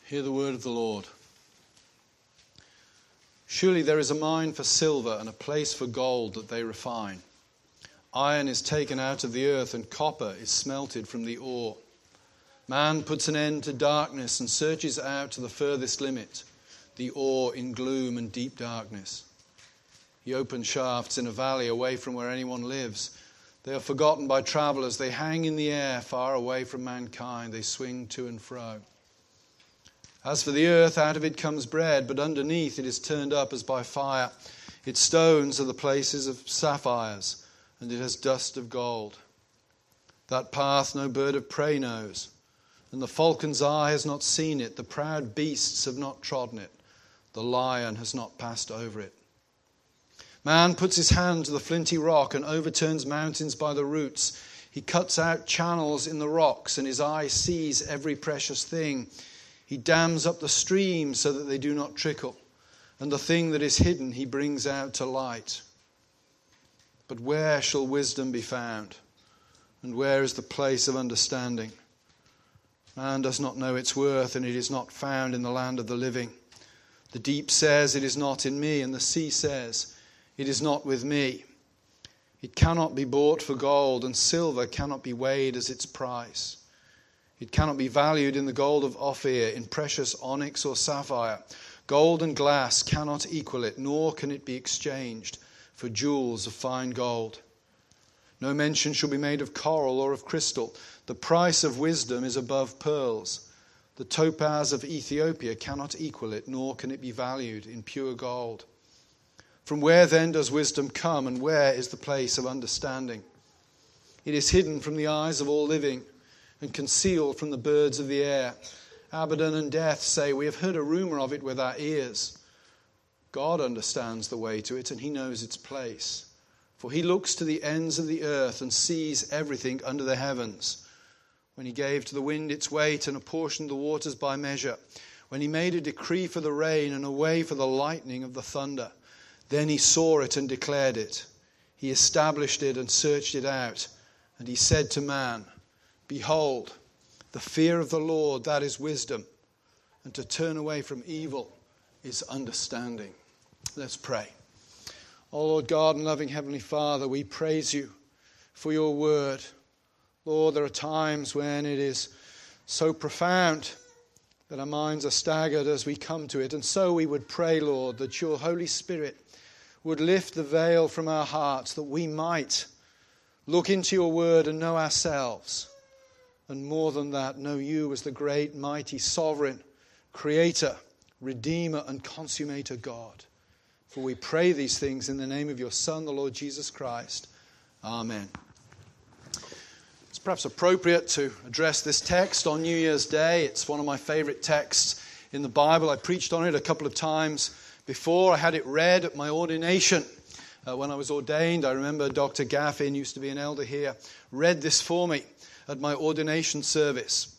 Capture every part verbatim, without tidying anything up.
Hear the word of the Lord. Surely there is a mine for silver and a place for gold that they refine. Iron is taken out of the earth and copper is smelted from the ore. Man puts an end to darkness and searches out to the furthest limit, the ore in gloom and deep darkness. He opens shafts in a valley away from where anyone lives. They are forgotten by travelers. They hang in the air far away from mankind. They swing to and fro. As for the earth, out of it comes bread, but underneath it is turned up as by fire. Its stones are the places of sapphires, and it has dust of gold. That path no bird of prey knows, and the falcon's eye has not seen it. The proud beasts have not trodden it. The lion has not passed over it. Man puts his hand to the flinty rock and overturns mountains by the roots. He cuts out channels in the rocks, and his eye sees every precious thing. He dams up the streams so that they do not trickle, and the thing that is hidden he brings out to light. But where shall wisdom be found? And where is the place of understanding? Man does not know its worth, and it is not found in the land of the living. The deep says, "It is not in me," and the sea says, "It is not with me." It cannot be bought for gold, and silver cannot be weighed as its price. It cannot be valued in the gold of Ophir, in precious onyx or sapphire. Gold and glass cannot equal it, nor can it be exchanged for jewels of fine gold. No mention shall be made of coral or of crystal. The price of wisdom is above pearls. The topaz of Ethiopia cannot equal it, nor can it be valued in pure gold. From where then does wisdom come, and where is the place of understanding? It is hidden from the eyes of all living, and concealed from the birds of the air. Abaddon and Death say, "We have heard a rumor of it with our ears." God understands the way to it, and he knows its place. For he looks to the ends of the earth and sees everything under the heavens. When he gave to the wind its weight and apportioned the waters by measure, when he made a decree for the rain and a way for the lightning of the thunder, then he saw it and declared it. He established it and searched it out. And he said to man, "Behold, the fear of the Lord, that is wisdom, and to turn away from evil is understanding." Let's pray. Oh Lord God and loving Heavenly Father, we praise you for your word. Lord, there are times when it is so profound that our minds are staggered as we come to it. And so we would pray, Lord, that your Holy Spirit would lift the veil from our hearts, that we might look into your word and know ourselves. And more than that, know you as the great, mighty, sovereign, creator, redeemer, and consummator God. For we pray these things in the name of your Son, the Lord Jesus Christ. Amen. It's perhaps appropriate to address this text on New Year's Day. It's one of my favorite texts in the Bible. I preached on it a couple of times before. I had it read at my ordination. Uh, when I was ordained, I remember Doctor Gaffin, used to be an elder here, read this for me at my ordination service.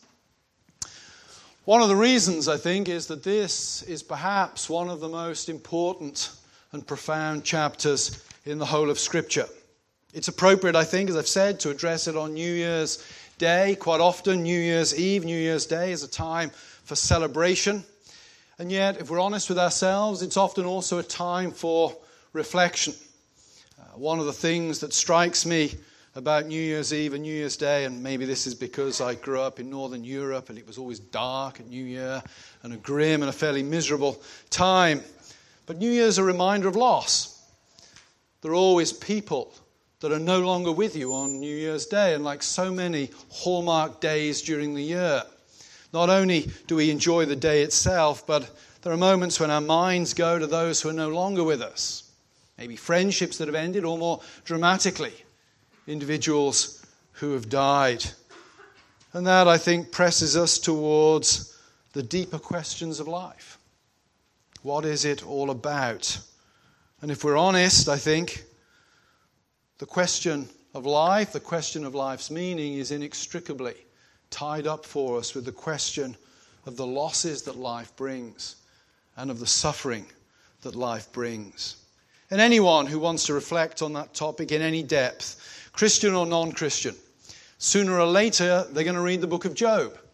One of the reasons, I think, is that this is perhaps one of the most important and profound chapters in the whole of Scripture. It's appropriate, I think, as I've said, to address it on New Year's Day. Quite often, New Year's Eve, New Year's Day is a time for celebration. And yet, if we're honest with ourselves, it's often also a time for reflection. Uh, one of the things that strikes me about New Year's Eve and New Year's Day, and maybe this is because I grew up in Northern Europe and it was always dark at New Year and a grim and a fairly miserable time. But New Year's a reminder of loss. There are always people that are no longer with you on New Year's Day, and like so many hallmark days during the year, not only do we enjoy the day itself, but there are moments when our minds go to those who are no longer with us. Maybe friendships that have ended, or more dramatically, individuals who have died. And that, I think, presses us towards the deeper questions of life. What is it all about? And if we're honest, I think, the question of life, the question of life's meaning is inextricably tied up for us with the question of the losses that life brings and of the suffering that life brings. And anyone who wants to reflect on that topic in any depth, Christian or non-Christian, sooner or later they're going to read the book of Job.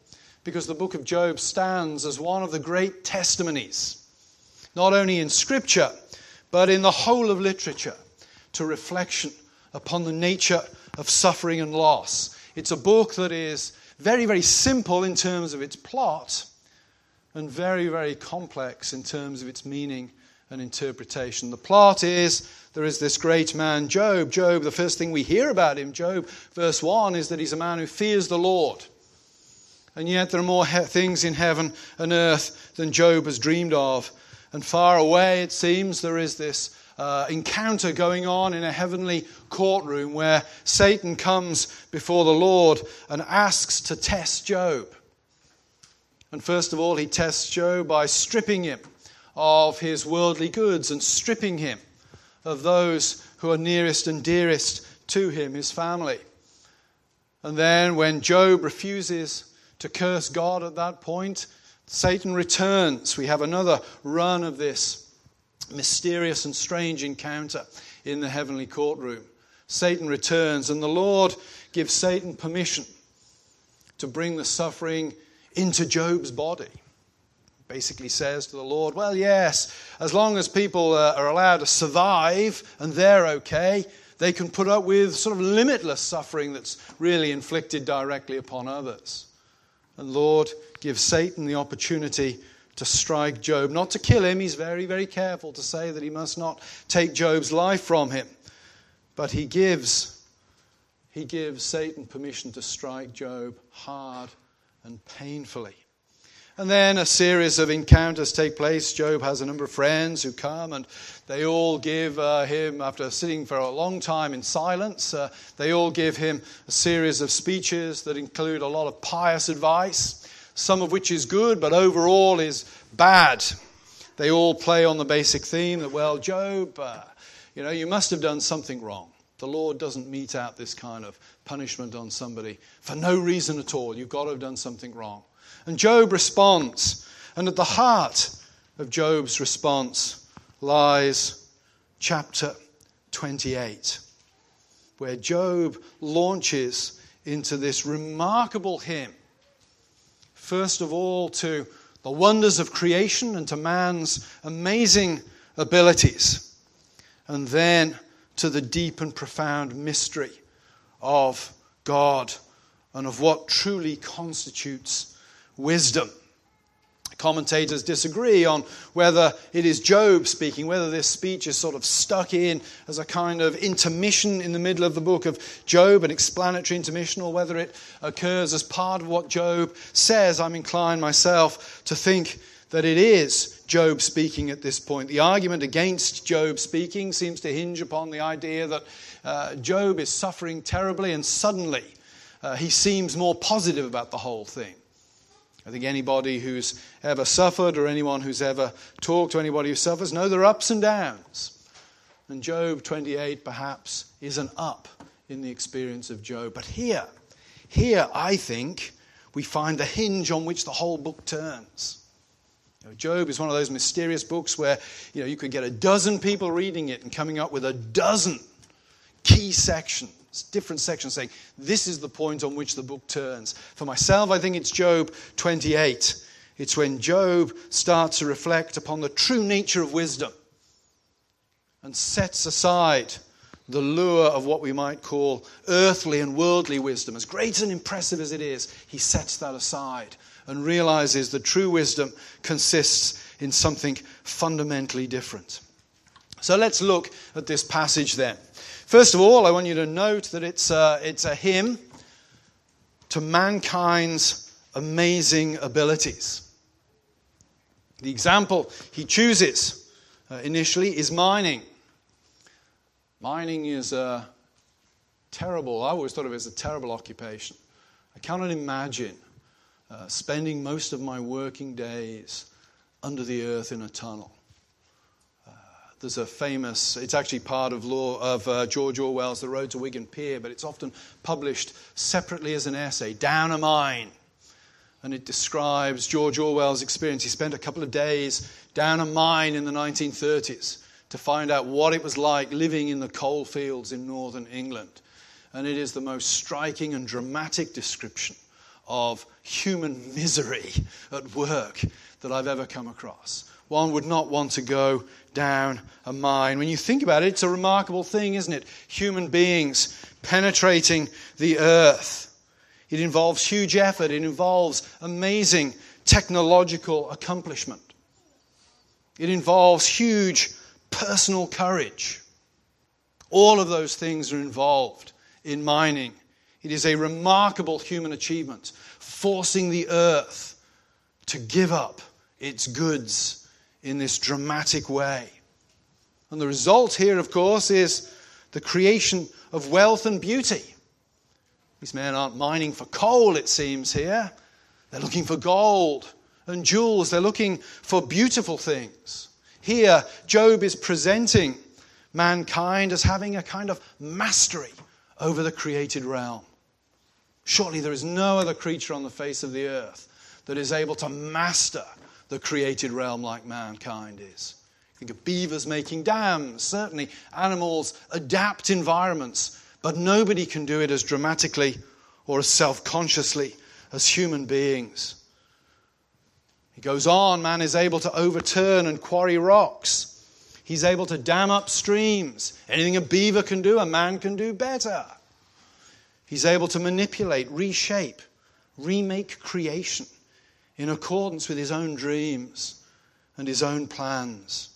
because the book of Job stands as one of the great testimonies, not only in Scripture, but in the whole of literature, to reflection upon the nature of suffering and loss. It's a book that is very, very simple in terms of its plot and very, very complex in terms of its meaning and interpretation. The plot is, there is this great man, Job. Job, the first thing we hear about him, Job, verse one, is that he's a man who fears the Lord. And yet there are more he- things in heaven and earth than Job has dreamed of. And far away, it seems, there is this uh, encounter going on in a heavenly courtroom where Satan comes before the Lord and asks to test Job. And first of all, he tests Job by stripping him of his worldly goods and stripping him of those who are nearest and dearest to him, his family. And then when Job refuses to curse God at that point, Satan returns. We have another run of this mysterious and strange encounter in the heavenly courtroom. Satan returns, and the Lord gives Satan permission to bring the suffering into Job's body. Basically says to the Lord, well, yes, as long as people uh, are allowed to survive and they're okay, they can put up with sort of limitless suffering that's really inflicted directly upon others. And Lord gives Satan the opportunity to strike Job, not to kill him. He's very, very careful to say that he must not take Job's life from him. But he gives, he gives Satan permission to strike Job hard and painfully. And then a series of encounters take place. Job has a number of friends who come, and they all give uh, him, after sitting for a long time in silence, uh, they all give him a series of speeches that include a lot of pious advice, some of which is good, but overall is bad. They all play on the basic theme that, well, Job, uh, you know, you must have done something wrong. The Lord doesn't mete out this kind of punishment on somebody for no reason at all. You've got to have done something wrong. And Job responds. And at the heart of Job's response lies chapter twenty-eight, where Job launches into this remarkable hymn. First of all, to the wonders of creation and to man's amazing abilities. And then to the deep and profound mystery of God and of what truly constitutes wisdom. Commentators disagree on whether it is Job speaking, whether this speech is sort of stuck in as a kind of intermission in the middle of the book of Job, an explanatory intermission, or whether it occurs as part of what Job says. I'm inclined myself to think that it is Job speaking at this point. The argument against Job speaking seems to hinge upon the idea that uh, Job is suffering terribly, and suddenly uh, he seems more positive about the whole thing. I think anybody who's ever suffered, or anyone who's ever talked to anybody who suffers, know there are ups and downs. And Job twenty-eight perhaps is an up in the experience of Job. But here, here I think we find the hinge on which the whole book turns. You know, Job is one of those mysterious books where, you know, you could get a dozen people reading it and coming up with a dozen key sections. Different sections saying, this is the point on which the book turns. For myself, I think it's Job twenty-eight. It's when Job starts to reflect upon the true nature of wisdom and sets aside the lure of what we might call earthly and worldly wisdom. As great and impressive as it is, he sets that aside and realizes that true wisdom consists in something fundamentally different. So let's look at this passage then. First of all, I want you to note that it's a, it's a hymn to mankind's amazing abilities. The example he chooses uh, initially is mining. Mining is a terrible, I always thought of it as a terrible occupation. I cannot imagine uh, spending most of my working days under the earth in a tunnel. There's a famous, it's actually part of law of uh, George Orwell's The Road to Wigan Pier, but it's often published separately as an essay, Down a Mine. And it describes George Orwell's experience. He spent a couple of days down a mine in the nineteen thirties to find out what it was like living in the coal fields in northern England. And it is the most striking and dramatic description of human misery at work that I've ever come across. One would not want to go down a mine. When you think about it, it's a remarkable thing, isn't it? Human beings penetrating the earth. It involves huge effort. It involves amazing technological accomplishment. It involves huge personal courage. All of those things are involved in mining. It is a remarkable human achievement, forcing the earth to give up its goods in this dramatic way. And the result here, of course, is the creation of wealth and beauty. These men aren't mining for coal, it seems here. They're looking for gold and jewels. They're looking for beautiful things. Here, Job is presenting mankind as having a kind of mastery over the created realm. Surely there is no other creature on the face of the earth that is able to master the created realm like mankind is. Think of beavers making dams. Certainly animals adapt environments, but nobody can do it as dramatically or as self-consciously as human beings. He goes on, man is able to overturn and quarry rocks. He's able to dam up streams. Anything a beaver can do, a man can do better. He's able to manipulate, reshape, remake creation in accordance with his own dreams and his own plans.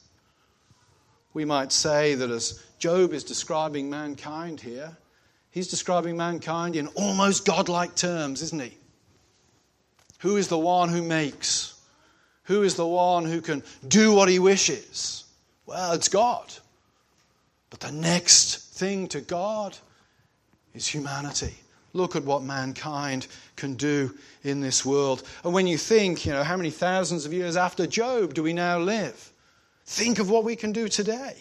We might say that as Job is describing mankind here, he's describing mankind in almost godlike terms, isn't he? Who is the one who makes? Who is the one who can do what he wishes? Well, it's God. But the next thing to God is humanity. Look at what mankind can do in this world. And when you think, you know, how many thousands of years after Job do we now live? Think of what we can do today.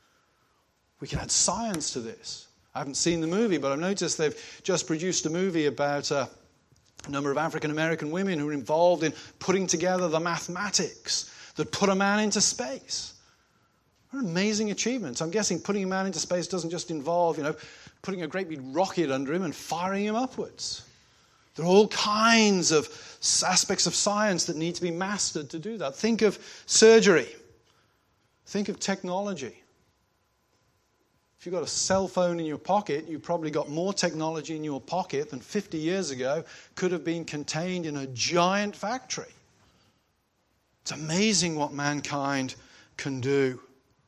We can add science to this. I haven't seen the movie, but I've noticed they've just produced a movie about a number of African American women who are involved in putting together the mathematics that put a man into space. What an amazing achievement. I'm guessing putting a man into space doesn't just involve, you know, putting a great big rocket under him and firing him upwards. There are all kinds of aspects of science that need to be mastered to do that. Think of surgery. Think of technology. If you've got a cell phone in your pocket, you've probably got more technology in your pocket than fifty years ago could have been contained in a giant factory. It's amazing what mankind can do.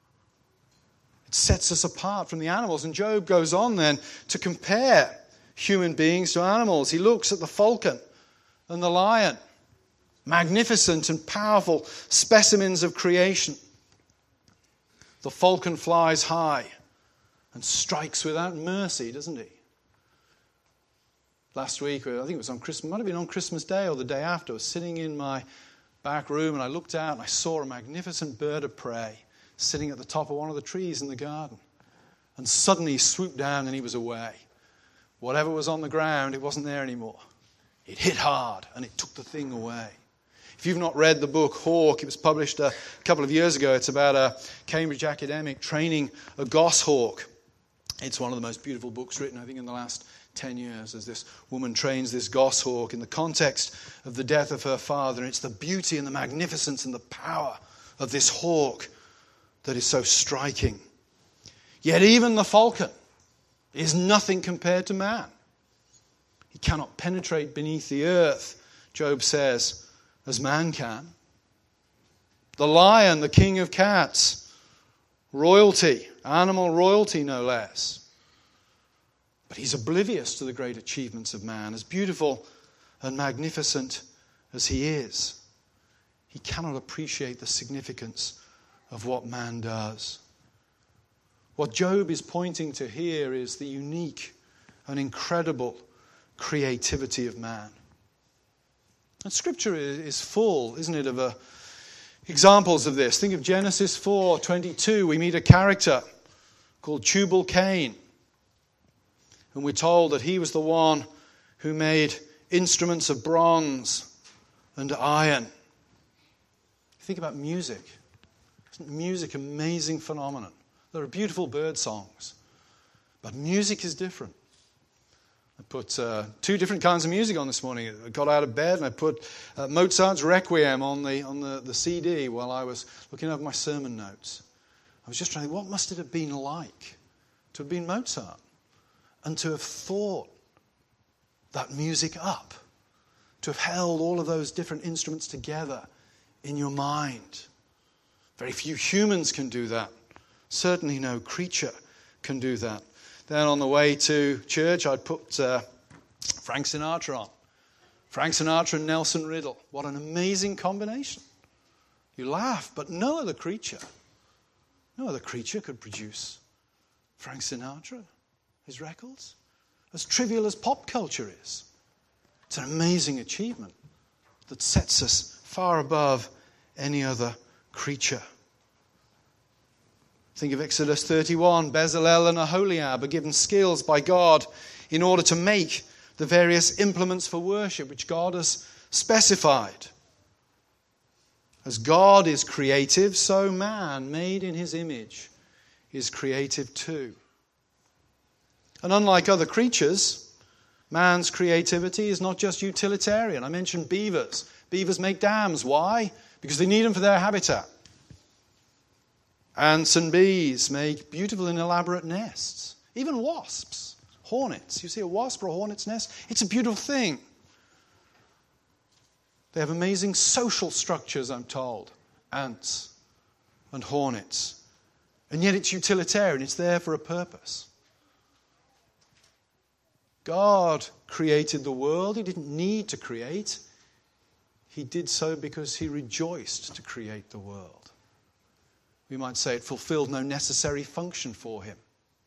It sets us apart from the animals. And Job goes on then to compare human beings to animals. He looks at the falcon and the lion, magnificent and powerful specimens of creation. The falcon flies high and strikes without mercy, doesn't he? Last week, I think it was on Christmas, it might have been on Christmas Day or the day after, I was sitting in my back room and I looked out and I saw a magnificent bird of prey sitting at the top of one of the trees in the garden. And suddenly he swooped down and he was away. Whatever was on the ground, it wasn't there anymore. It hit hard and it took the thing away. If you've not read the book Hawk, it was published a couple of years ago. It's about a Cambridge academic training a goshawk. It's one of the most beautiful books written, I think, in the last ten years, as this woman trains this goshawk in the context of the death of her father. And it's the beauty and the magnificence and the power of this hawk that is so striking. Yet even the falcon is nothing compared to man. He cannot penetrate beneath the earth, Job says, as man can. The lion, the king of cats, royalty, animal royalty no less. But he's oblivious to the great achievements of man, as beautiful and magnificent as he is. He cannot appreciate the significance of what man does. What Job is pointing to here is the unique and incredible creativity of man. And Scripture is full, isn't it, of uh, examples of this. Think of Genesis four twenty-two. We meet a character called Tubal-Cain. And we're told that he was the one who made instruments of bronze and iron. Think about music. Isn't music an amazing phenomenon? There are beautiful bird songs, but music is different. I put uh, two different kinds of music on this morning. I got out of bed and I put uh, Mozart's Requiem on the on the, the C D while I was looking over my sermon notes. I was just trying to think, what must it have been like to have been Mozart and to have thought that music up, to have held all of those different instruments together in your mind. Very few humans can do that. Certainly no creature can do that. Then on the way to church, I'd put uh, Frank Sinatra on. Frank Sinatra and Nelson Riddle. What an amazing combination. You laugh, but no other creature, no other creature could produce Frank Sinatra, his records. As trivial as pop culture is, it's an amazing achievement that sets us far above any other creature. Think of Exodus thirty-one. Bezalel and Aholiab are given skills by God in order to make the various implements for worship which God has specified. As God is creative, so man, made in his image, is creative too. And unlike other creatures, man's creativity is not just utilitarian. I mentioned beavers. Beavers make dams. Why? Because they need them for their habitat. Ants and bees make beautiful and elaborate nests. Even wasps, hornets. You see a wasp or a hornet's nest? It's a beautiful thing. They have amazing social structures, I'm told. Ants and hornets. And yet it's utilitarian. It's there for a purpose. God created the world. He didn't need to create. He did so because he rejoiced to create the world. We might say it fulfilled no necessary function for him.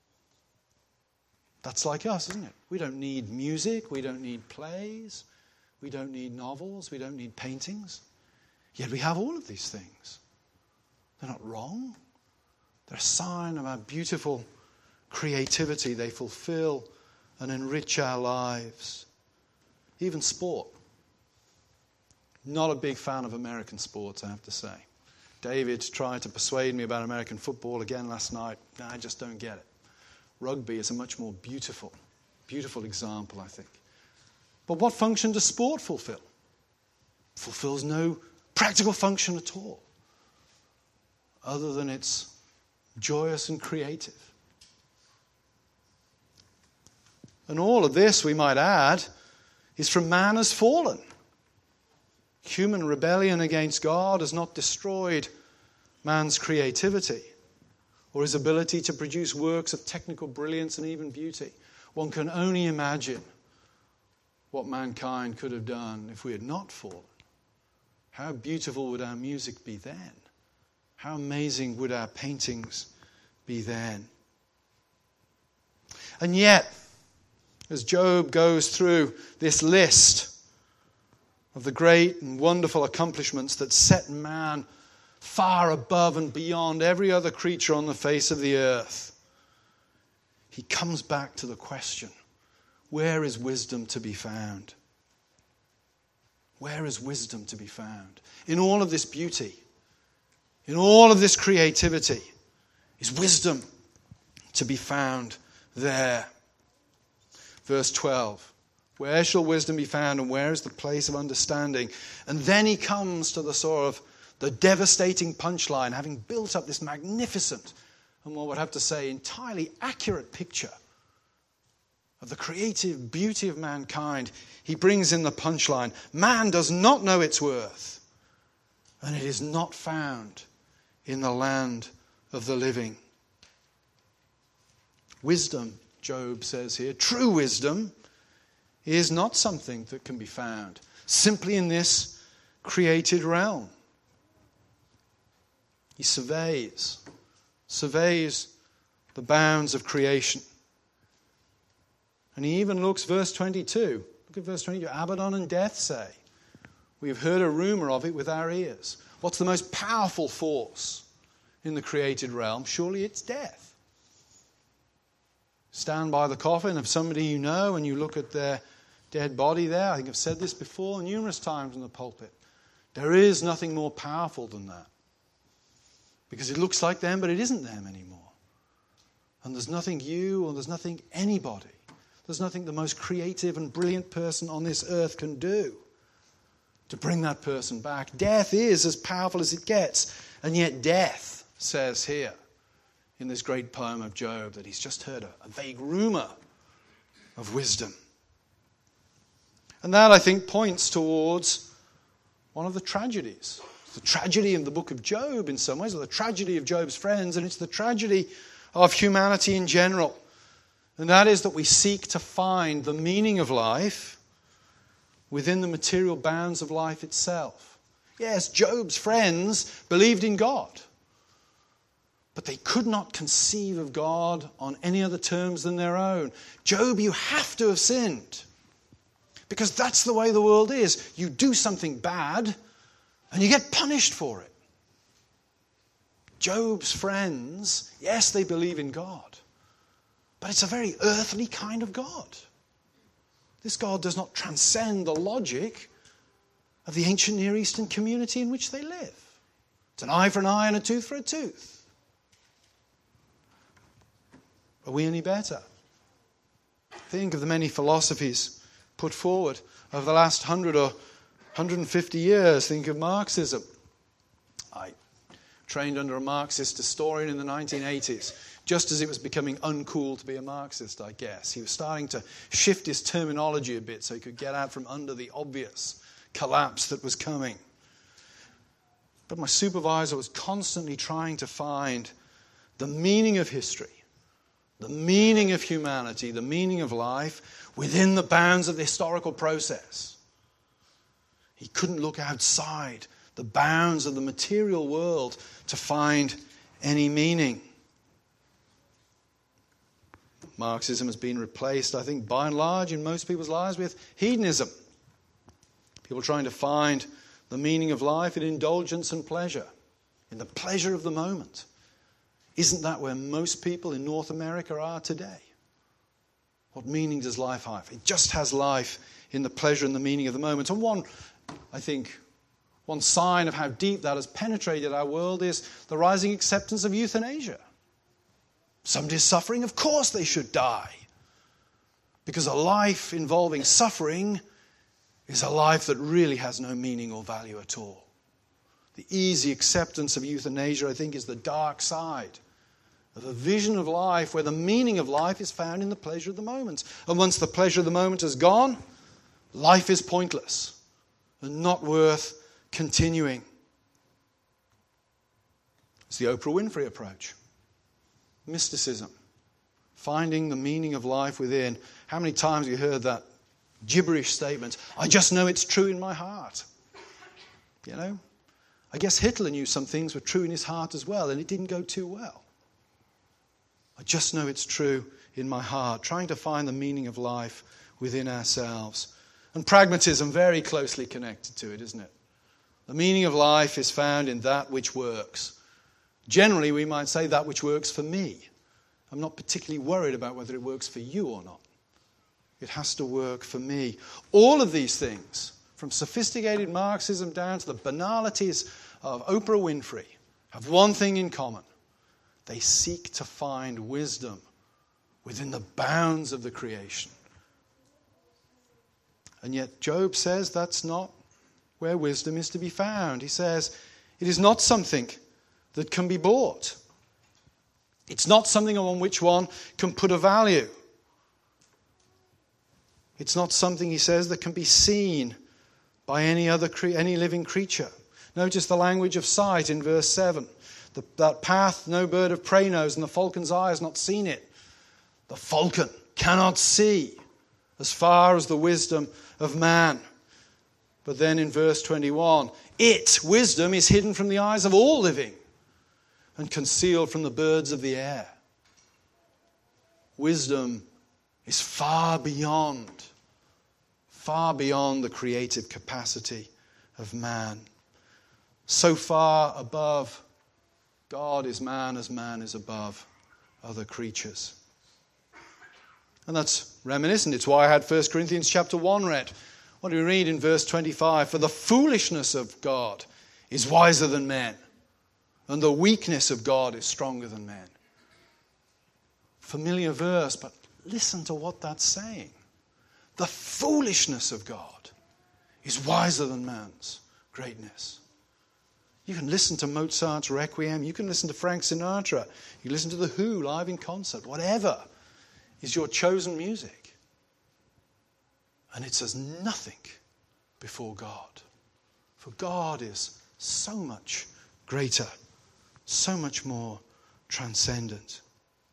That's like us, isn't it? We don't need music. We don't need plays. We don't need novels. We don't need paintings. Yet we have all of these things. They're not wrong. They're a sign of our beautiful creativity. They fulfill and enrich our lives. Even sport. Not a big fan of American sports, I have to say. David tried to persuade me about American football again last night. No, I just don't get it. Rugby is a much more beautiful, beautiful example, I think. But what function does sport fulfill? It fulfills no practical function at all, other than it's joyous and creative. And all of this, we might add, is from man has fallen. Human rebellion against God has not destroyed man's creativity or his ability to produce works of technical brilliance and even beauty. One can only imagine what mankind could have done if we had not fallen. How beautiful would our music be then? How amazing would our paintings be then? And yet, as Job goes through this list of the great and wonderful accomplishments that set man far above and beyond every other creature on the face of the earth, he comes back to the question, where is wisdom to be found? Where is wisdom to be found? In all of this beauty, in all of this creativity, is wisdom to be found there? Verse twelve, where shall wisdom be found and where is the place of understanding? And then he comes to the sort of the devastating punchline, having built up this magnificent and one would have to say entirely accurate picture of the creative beauty of mankind. He brings in the punchline. Man does not know its worth, and it is not found in the land of the living. Wisdom, Job says here, true wisdom is not something that can be found simply in this created realm. He surveys, surveys the bounds of creation. And he even looks, verse twenty-two, look at verse twenty-two, Abaddon and death say, we have heard a rumor of it with our ears. What's the most powerful force in the created realm? Surely it's death. Stand by the coffin of somebody you know and you look at their dead body there. I think I've said this before numerous times in the pulpit. There is nothing more powerful than that. Because it looks like them, but it isn't them anymore. And there's nothing you or there's nothing anybody There's nothing the most creative and brilliant person on this earth can do to bring that person back. Death is as powerful as it gets. And yet death says here in this great poem of Job that he's just heard a, a vague rumor of wisdom. And that, I think, points towards one of the tragedies. The tragedy of the book of Job in some ways, or the tragedy of Job's friends, and it's the tragedy of humanity in general. And that is that we seek to find the meaning of life within the material bounds of life itself. Yes, Job's friends believed in God, but they could not conceive of God on any other terms than their own. Job, you have to have sinned, because that's the way the world is. You do something bad, and you get punished for it. Job's friends, yes, they believe in God, but it's a very earthly kind of God. This God does not transcend the logic of the ancient Near Eastern community in which they live. It's an eye for an eye and a tooth for a tooth. Are we any better? Think of the many philosophies put forward over the last hundred or one hundred fifty years. Think of Marxism. I trained under a Marxist historian in the nineteen eighties, just as it was becoming uncool to be a Marxist, I guess. He was starting to shift his terminology a bit so he could get out from under the obvious collapse that was coming. But my supervisor was constantly trying to find the meaning of history, the meaning of humanity, the meaning of life within the bounds of the historical process. He couldn't look outside the bounds of the material world to find any meaning. Marxism has been replaced, I think, by and large in most people's lives with hedonism. People trying to find the meaning of life in indulgence and pleasure, in the pleasure of the moment. Isn't that where most people in North America are today? What meaning does life have? It just has life in the pleasure and the meaning of the moment. And one, I think, one sign of how deep that has penetrated our world is the rising acceptance of euthanasia. Somebody's suffering, of course they should die. Because a life involving suffering is a life that really has no meaning or value at all. The easy acceptance of euthanasia, I think, is the dark side of a vision of life where the meaning of life is found in the pleasure of the moment. And once the pleasure of the moment is gone, life is pointless and not worth continuing. It's the Oprah Winfrey approach. Mysticism. Finding the meaning of life within. How many times have you heard that gibberish statement? I just know it's true in my heart. You know? I guess Hitler knew some things were true in his heart as well, and it didn't go too well. I just know it's true in my heart. Trying to find the meaning of life within ourselves. And pragmatism, very closely connected to it, isn't it? The meaning of life is found in that which works. Generally, we might say that which works for me. I'm not particularly worried about whether it works for you or not. It has to work for me. All of these things, from sophisticated Marxism down to the banalities of Oprah Winfrey, have one thing in common. They seek to find wisdom within the bounds of the creation. And yet Job says that's not where wisdom is to be found. He says it is not something that can be bought. It's not something on which one can put a value. It's not something, he says, that can be seen by any other cre- any living creature. Notice the language of sight in verse seven. The, that path no bird of prey knows, and the falcon's eye has not seen it. The falcon cannot see as far as the wisdom of man. But then in verse twenty-one, it, wisdom, is hidden from the eyes of all living and concealed from the birds of the air. Wisdom is far beyond, far beyond the creative capacity of man. So far above God is man as man is above other creatures. And that's reminiscent. It's why I had First Corinthians chapter one read. What do we read in verse twenty-five? For the foolishness of God is wiser than men, and the weakness of God is stronger than men. Familiar verse, but Listen to what that's saying. The foolishness of God is wiser than man's greatness. You can listen to Mozart's Requiem. You can listen to Frank Sinatra. You can listen to The Who live in concert. Whatever is your chosen music. And it's as nothing before God. For God is so much greater, so much more transcendent.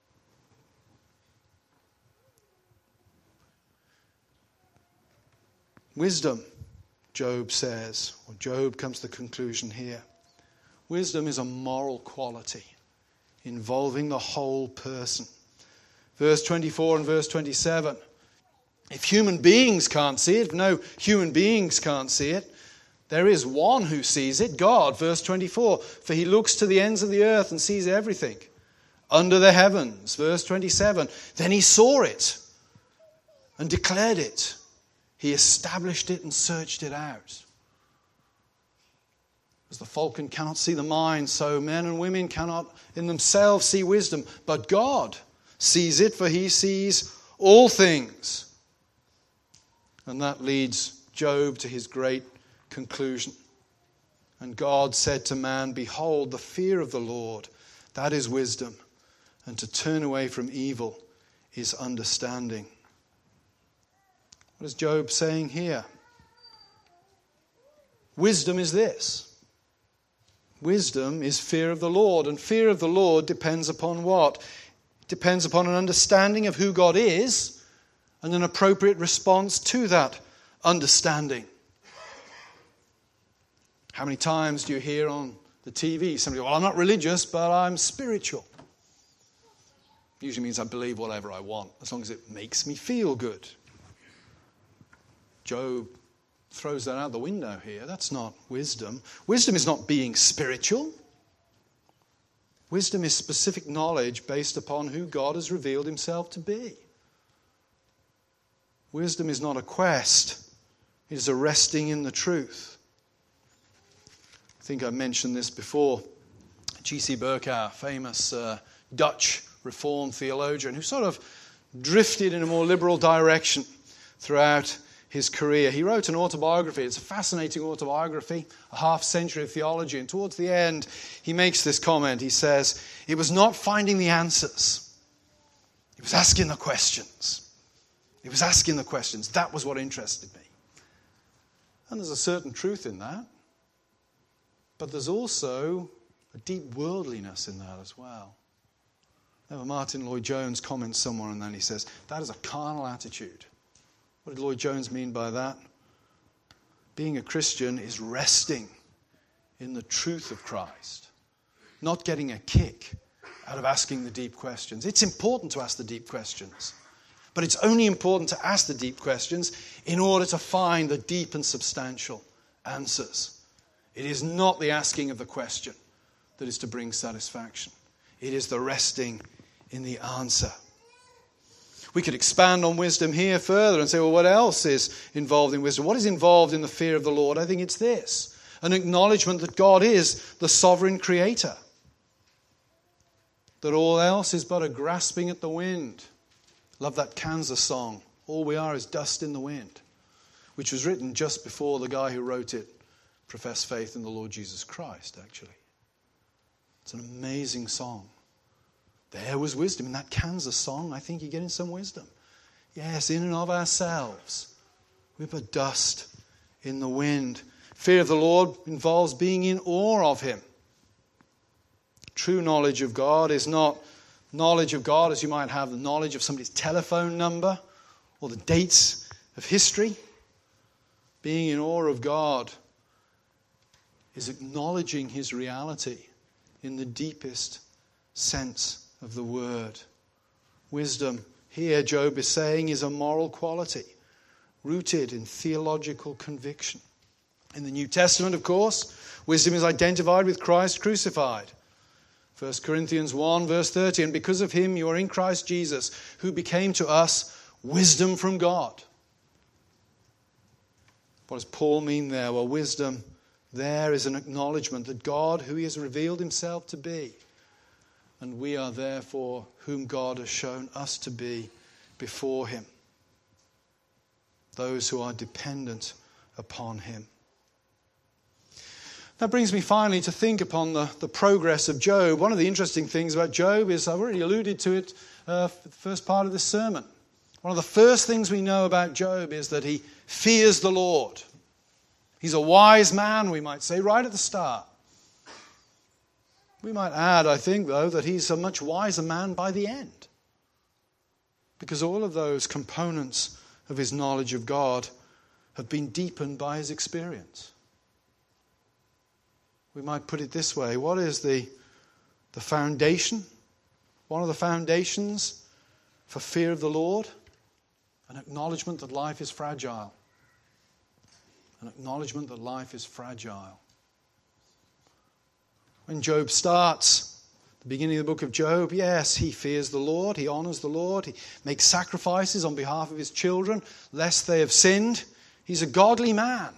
Wisdom, Job says, or Job comes to the conclusion here. Wisdom is a moral quality involving the whole person. Verse twenty-four and verse twenty-seven. If human beings can't see it, if no human beings can't see it, there is one who sees it, God. Verse twenty-four. For he looks to the ends of the earth and sees everything under the heavens. Verse twenty-seven. Then he saw it and declared it. He established it and searched it out. As the falcon cannot see the mind, so men and women cannot in themselves see wisdom. But God sees it, for he sees all things. And that leads Job to his great conclusion. And God said to man, behold, the fear of the Lord, that is wisdom. And to turn away from evil is understanding. What is Job saying here? Wisdom is this. Wisdom is fear of the Lord. And fear of the Lord depends upon what? It depends upon an understanding of who God is and an appropriate response to that understanding. How many times do you hear on the T V somebody, well, I'm not religious, but I'm spiritual. Usually means I believe whatever I want, as long as it makes me feel good. Job throws that out the window here. That's not wisdom. Wisdom is not being spiritual. Wisdom is specific knowledge based upon who God has revealed himself to be. Wisdom is not a quest. It is a resting in the truth. I think I mentioned this before. G C Berkouw, famous uh, Dutch Reformed theologian, who sort of drifted in a more liberal direction throughout his career. He wrote an autobiography. It's a fascinating autobiography, a half century of theology. And towards the end, he makes this comment. He says, it was not finding the answers. It was asking the questions. It was asking the questions. That was what interested me. And there's a certain truth in that. But there's also a deep worldliness in that as well. Now, Martin Lloyd-Jones comments somewhere and then he says, that is a carnal attitude. What did Lloyd-Jones mean by that? Being a Christian is resting in the truth of Christ, not getting a kick out of asking the deep questions. It's important to ask the deep questions, but it's only important to ask the deep questions in order to find the deep and substantial answers. It is not the asking of the question that is to bring satisfaction. It is the resting in the answer. We could expand on wisdom here further and say, well, what else is involved in wisdom? What is involved in the fear of the Lord? I think it's this. An acknowledgement that God is the sovereign creator. That all else is but a grasping at the wind. Love that Kansas song, all we are is dust in the wind, which was written just before the guy who wrote it professed faith in the Lord Jesus Christ, actually. It's an amazing song. There was wisdom in that Kansas song. I think you're getting some wisdom. Yes, in and of ourselves, we're but dust in the wind. Fear of the Lord involves being in awe of him. True knowledge of God is not knowledge of God as you might have the knowledge of somebody's telephone number or the dates of history. Being in awe of God is acknowledging his reality in the deepest sense of the word. Wisdom, here Job is saying, is a moral quality rooted in theological conviction. In the New Testament, of course, wisdom is identified with Christ crucified. First Corinthians one, verse thirty, and because of him you are in Christ Jesus, who became to us wisdom from God. What does Paul mean there? Well, wisdom there is an acknowledgement that God, who he has revealed himself to be, and we are therefore whom God has shown us to be before him. Those who are dependent upon him. That brings me finally to think upon the, the progress of Job. One of the interesting things about Job is, I've already alluded to it uh, for the first part of this sermon. One of the first things we know about Job is that he fears the Lord. He's a wise man, we might say, right at the start. We might add, I think, though, that he's a much wiser man by the end. Because all of those components of his knowledge of God have been deepened by his experience. We might put it this way. What is the, the foundation? One of the foundations for fear of the Lord? An acknowledgement that life is fragile. An acknowledgement that life is fragile. When Job starts, the beginning of the book of Job, yes, he fears the Lord, he honors the Lord, he makes sacrifices on behalf of his children, lest they have sinned. He's a godly man.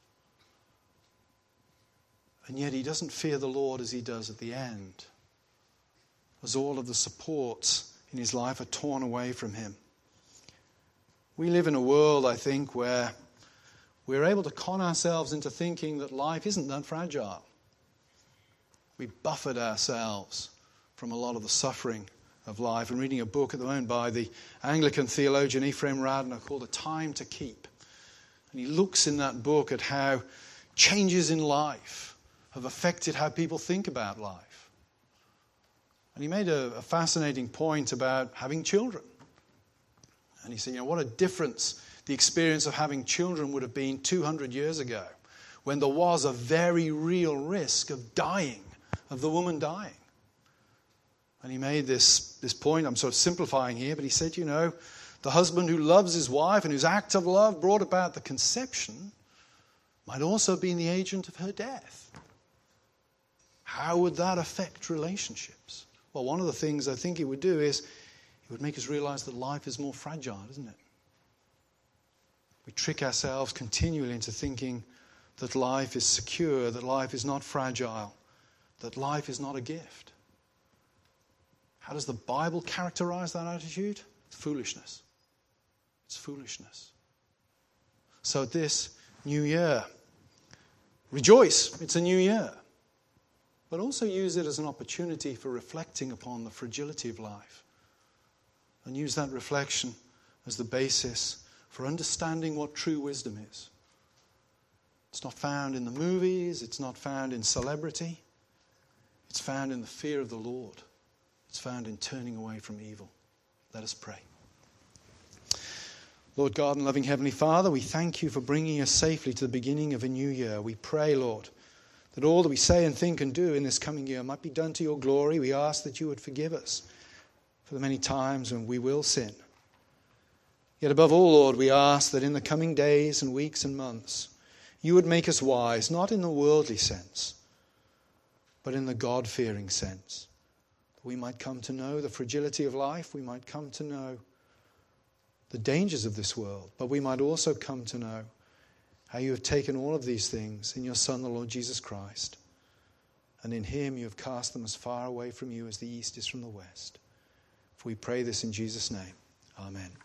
And yet he doesn't fear the Lord as he does at the end, as all of the supports in his life are torn away from him. We live in a world, I think, where we're able to con ourselves into thinking that life isn't that fragile. We buffet ourselves from a lot of the suffering of life. I'm reading a book at the moment by the Anglican theologian Ephraim Radner called A Time to Keep. And he looks in that book at how changes in life have affected how people think about life. And he made a, a fascinating point about having children. And he said, you know, what a difference the experience of having children would have been two hundred years ago, when there was a very real risk of dying, of the woman dying. And he made this, this point, I'm sort of simplifying here, but he said, you know, the husband who loves his wife and whose act of love brought about the conception might also have been the agent of her death. How would that affect relationships? Well, one of the things I think it would do is it would make us realize that life is more fragile, isn't it? We trick ourselves continually into thinking that life is secure, that life is not fragile, that life is not a gift. How does the Bible characterize that attitude? Foolishness. It's foolishness. So this new year, rejoice, it's a new year. But also use it as an opportunity for reflecting upon the fragility of life. And use that reflection as the basis for understanding what true wisdom is. It's not found in the movies, it's not found in celebrity. It's found in the fear of the Lord. It's found in turning away from evil. Let us pray. Lord God and loving Heavenly Father, we thank you for bringing us safely to the beginning of a new year. We pray, Lord, that all that we say and think and do in this coming year might be done to your glory. We ask that you would forgive us for the many times when we will sin. Yet above all, Lord, we ask that in the coming days and weeks and months, you would make us wise, not in the worldly sense, but in the God-fearing sense. That we might come to know the fragility of life, we might come to know the dangers of this world, but we might also come to know how you have taken all of these things in your Son, the Lord Jesus Christ, and in him you have cast them as far away from you as the east is from the west. For we pray this in Jesus' name. Amen.